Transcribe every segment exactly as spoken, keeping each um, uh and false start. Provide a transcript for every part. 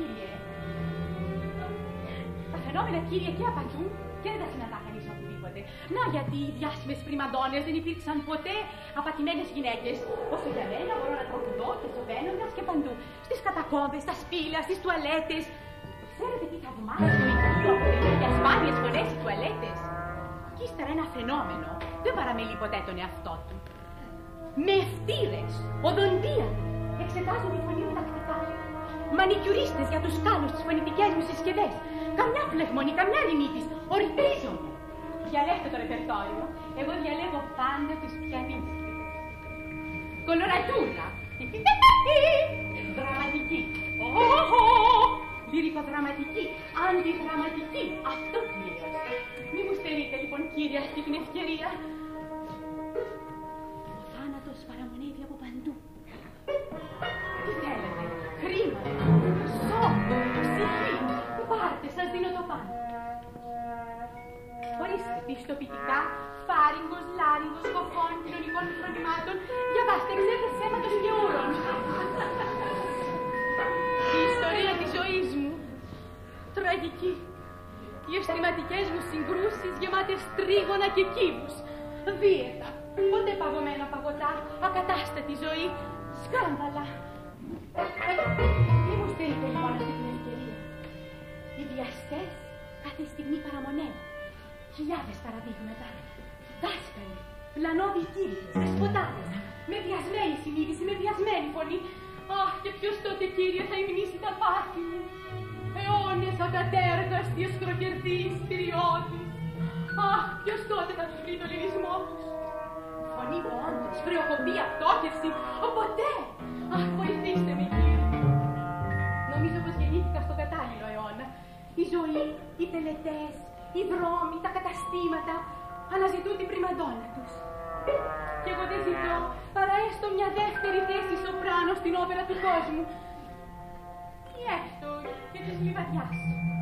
κύριε. Τα φαινόμενα, κύριε, και απαντούν και δεν τα συναντά κανείς οπουδήποτε. Να, γιατί οι διάσημες πριμαντώνες δεν υπήρξαν ποτέ απατημένες γυναίκες. Όσο για μένα μπορώ να τραγουδώ και σοβαίνοντας και παντού. Στις κατακόμβες, στα σπήλαια, στις τουαλέτες. Ξέρετε τι θαυμάζω οικείο αποτελούν για σπάνιες φορές οι τουαλέτες. Κι ύστερα ένα φαινόμενο δεν παραμελεί ποτέ τον εαυτό του. Με ευτήρες, οδοντίατροι, εξετάζω τη φωνή μου τακτικά. Μανικιουρίστες για τους κάλους τις φωνητικές μου συσκευές. Καμιά φλεγμονή, καμιά ρημίτης, ορπίζομαι. Διαλέξτε το ρεπερτόριο. Εγώ διαλέγω πάντα τους πιανίστες. Κολορατούρα. Δραματική. Λυρικοδραματική. Αντιδραματική. Αυτό κυρίως. Μη μου στερείτε λοιπόν, κύριε, αυτή την ευκαιρία. Ο θάνατος παραμονεύει από παντού. Τι θέλετε, χρήματα, σώμα, ψυχή. Πάρτε, σας δίνω το πάνω. Ορίστε, πιστοποιητικά, φάριγκος, λάριγκος, κοφών, κοινωνικών φρονημάτων. Διαβάστε, εξέταση αίματος και ούρων. Η ιστορία της ζωής μου. Τραγική. Οι αισθηματικές μου συγκρούσεις γεμάτες τρίγωνα και κύβους. Δίαιτα, ποτέ παγωμένα παγωτά, ακατάστατη ζωή, σκάνδαλα. Μη μου στείλετε λοιπόν αυτή την ευκαιρία. Οι βιαστές κάθε στιγμή παραμονεύουν. Χιλιάδες παραδείγματα. Δάσκαλοι, πλανόβοι κύριοι, δεσποτάδες, με βιασμένη συνείδηση, με βιασμένη φωνή. Αχ, και ποιος τότε, κύριε, θα υμνήσει τα πάθη μου. Αιώνες ακατέργαστοι, ασκροκερδείς, θηριώδεις. Αχ, ποιος τότε θα τους βρει το λυρισμό τους. Φωνή πόντος, χρεοκοπία, πτώχευση, ποτέ. Αχ, βοηθήστε με, κύριε. Νομίζω πως γεννήθηκα στο κατάλληλο αιώνα. Η ζωή, οι τελετές, οι δρόμοι, τα καταστήματα αναζητούν την πριμαντώνα τους. Και εγώ δεν ζητώ παρά έστω μια δεύτερη θέση σοπράνο στην όπερα του κόσμου. Ή έστω και της λιβαδιάς.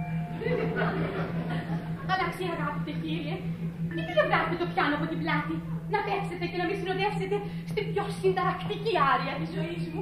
Αλλά αξία, αγαπητέ κύριε, γιατί δεν βγάζετε το πιάνο από την πλάτη, να παίξετε και να με συνοδεύσετε στην πιο συνταρακτική άρια της ζωής μου.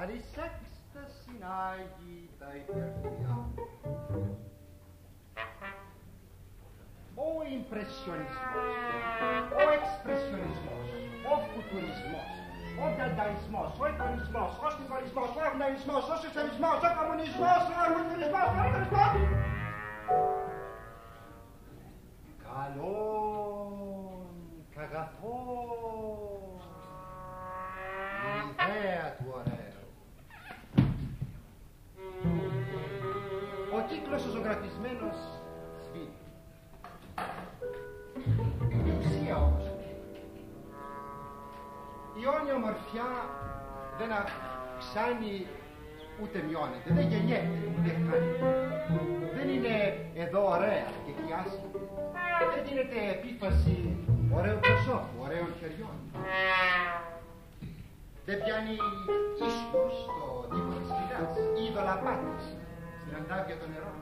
παρής έκσταση Άγιη τα υπερφιά. Ο ιμπρεσιονισμός, ο εξπρεσιονισμός, ο φουτουρισμός, ο δανταϊσμός, ο εικονισμός, ο στιγμονισμός, ο αγναϊσμός, ο σοσιαλισμός, ο κομμουνισμός, ο αγνωτισμός, ο αγνωτισμός. Καλόν, καγαθόν, η ιδέα του ωραίου. Ο κύκλος ο ζωγραφισμένος σβήνει. Η ουσία όμως, η αιώνια ομορφιά δεν αυξάνει ούτε μειώνεται, δεν γεννιέται ούτε χάνει. Δεν είναι εδώ ωραία και εκεί άσχημη. Δεν γίνεται επίφαση ωραίου προσώπου, ωραίων χεριών. Δεν πιάνει ίσους στο τοίχο της φυλάς ή δολαπάτης στην αντάβια των νερών.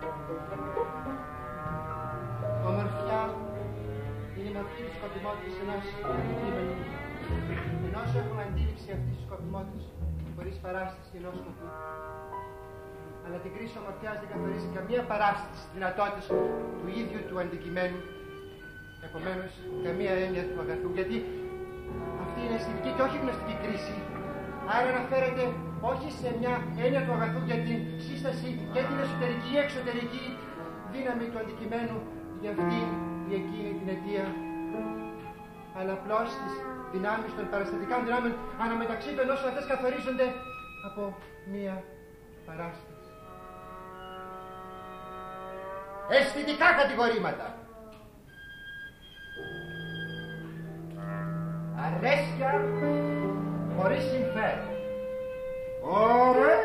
Ομορφιά είναι η μορφή της σκοπιμότητας ενός αντικείμενου, ενός έχουμε αντίληψη αυτής της σκοπιμότητας χωρίς παράσταση ενός σκοπού. Αλλά την κρίση ομορφιάς δεν καθορίζει καμία παράσταση της δυνατότητας του ίδιου του αντικειμένου, επομένως καμία έννοια του αγαθού, γιατί αυτή είναι αισθητική και όχι γνωστική κρίση. Άρα αναφέρεται όχι σε μια έννοια του αγαθού για την σύσταση και την εσωτερική ή εξωτερική δύναμη του αντικειμένου για αυτή ή εκείνη την αιτία, αλλά απλώς τις δυνάμεις των παραστατικών δυνάμεων αναμεταξύ των όσων αυτές καθορίζονται από μία παράσταση. Αισθητικά κατηγορήματα. Αρέσκεια χωρίς συμφέρον. Ωραίο.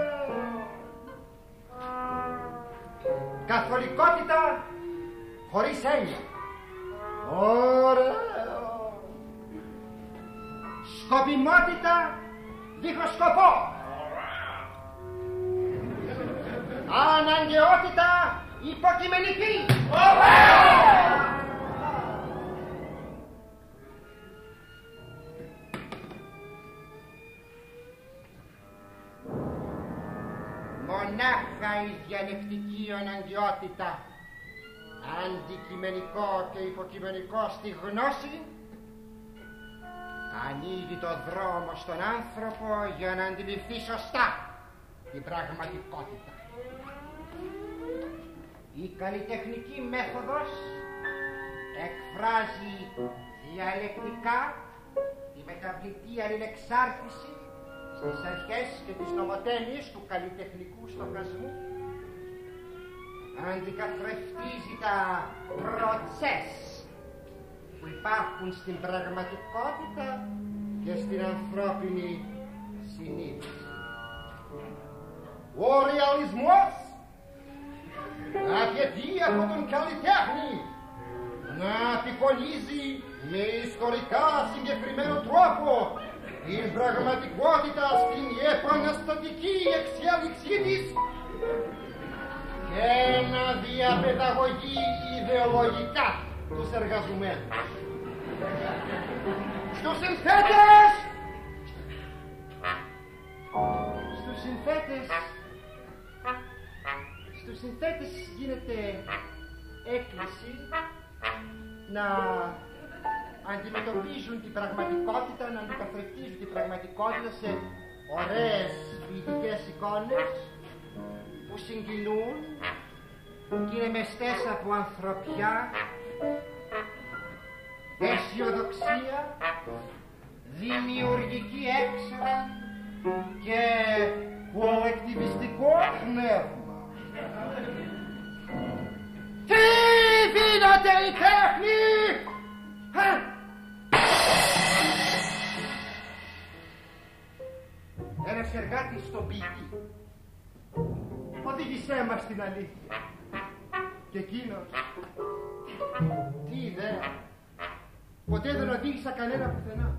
Καθολικότητα χωρίς έννοια. Ωραίο. Σκοπιμότητα δίχως σκοπό. Αναγκαιότητα υποκειμενική. Μονάχα η διαλεκτική αναγκαιότητα, αντικειμενικό και υποκειμενικό στη γνώση, ανοίγει το δρόμο στον άνθρωπο για να αντιληφθεί σωστά την πραγματικότητα. Η καλλιτεχνική μέθοδος εκφράζει διαλεκτικά τη μεταβλητή αλληλεξάρτηση στις αρχές και τις νομοτέλειες του καλλιτεχνικού στοχασμού. Αντικαθρεφτίζει τα προτσές που υπάρχουν στην πραγματικότητα και στην ανθρώπινη συνείδηση. Ο ρεαλισμός απαιτεί από τον καλλιτέχνη να απεικονίζει με ιστορικά συγκεκριμένο τρόπο την πραγματικότητα στην επαναστατική εξέλιξή της και να διαπαιδαγωγεί ιδεολογικά τους εργαζομένους. Στους συνθέτες! Στους συνθέτες Στους συνθέτες γίνεται έκκληση να αντιμετωπίζουν την πραγματικότητα, να αντικαθρεφτίζουν την πραγματικότητα σε ωραίες ποιητικές εικόνες που συγκινούν και είναι μεστές από ανθρωπιά, αισιοδοξία, δημιουργική έξαρση και κολεκτιβιστικό πνεύμα. Τι δίνεται η τέχνη! Ένας εργάτης στον ποιητή οδήγησέ μας στην αλήθεια. Και εκείνος, τι ιδέα, ποτέ δεν οδήγησα κανένα πουθενά.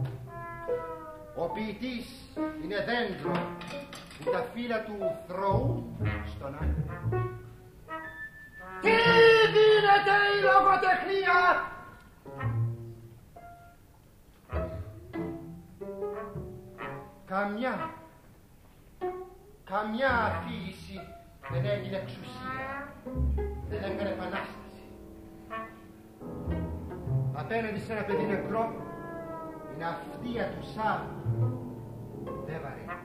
Ο ποιητής είναι δέντρο που τα φύλλα του θροούν στον άντρα. Τι δίνεται η λογοτεχνία! Καμιά καμιά αφήγηση δεν έγινε εξουσία, δεν έκανε επανάσταση. Απέναντι σε ένα παιδί νεκρό, η ναυτία του Σάββου δεν βαραίνει.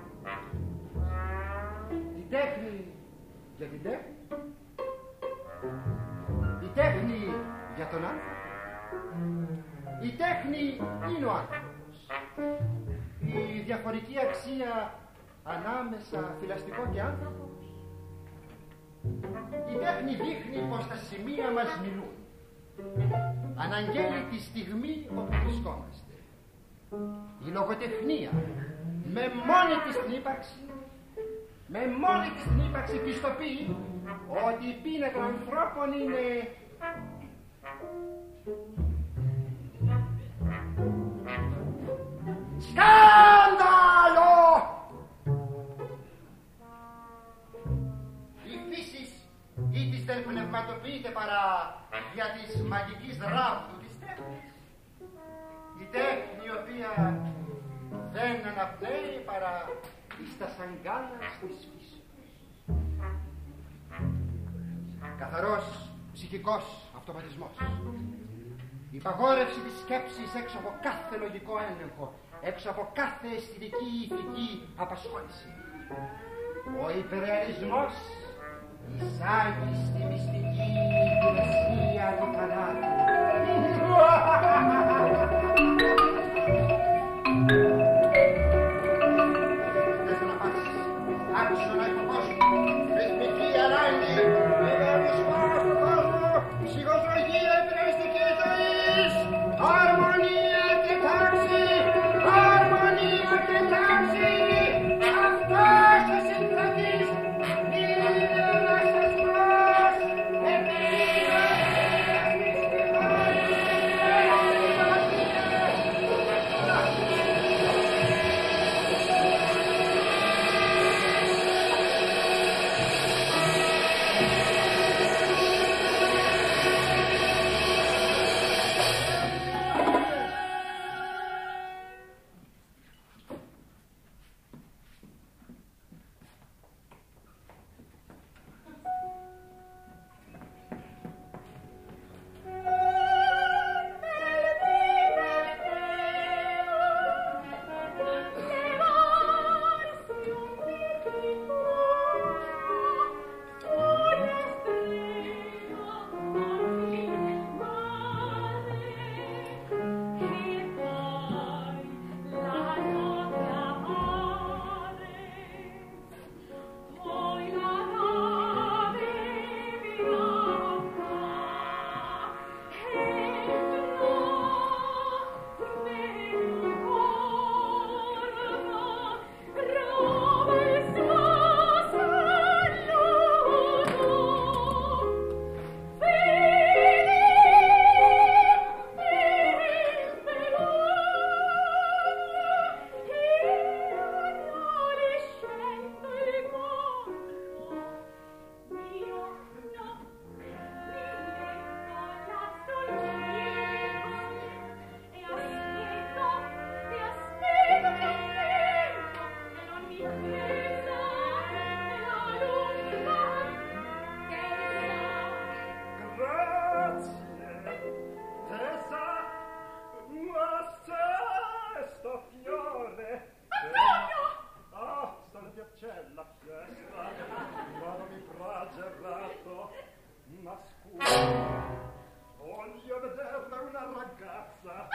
Η τέχνη για την τέχνη, η τέχνη για τον άνθρωπο, η τέχνη είναι ο άνθρωπος. Η διαφορική αξία ανάμεσα θηλαστικό και άνθρωπο. Η τέχνη δείχνει πως τα σημεία μας μιλούν. Αναγγέλει τη στιγμή όπου βρισκόμαστε. Η λογοτεχνία με μόνη της την ύπαρξη, με μόνη της την ύπαρξη πιστοποιεί ότι η πείνα των ανθρώπων είναι σκάνδαλο! Η φύση ή της δεν πνευματοποιείται παρά για της μαγικής ράβδου της τέχνης. Η τέχνη η οποία δεν αναπνέει παρά εις τα σαγκάνας της φύσης. Καθαρός ψυχικός αυτοματισμός. Η παγόρευση της σκέψης έξω από κάθε λογικό έλεγχο, έξω από κάθε αισθητική ή ηθική απασχόληση. Ο υπερρεαλισμός εισάγει στη μυστική υπηρεσία του θανάτου. Θες να πας άξονα υποκόσμου, ρυθμική ανάγκη, υπερρεαλισμός του κόσμου, ψυχολογία υπηρεστικής ζωής, αρμονία και τάξη, αρμονία και τάξη, αυτός ο συντρατής είναι ένας θεσμός, επίγοντας Voglio vederla una ragazza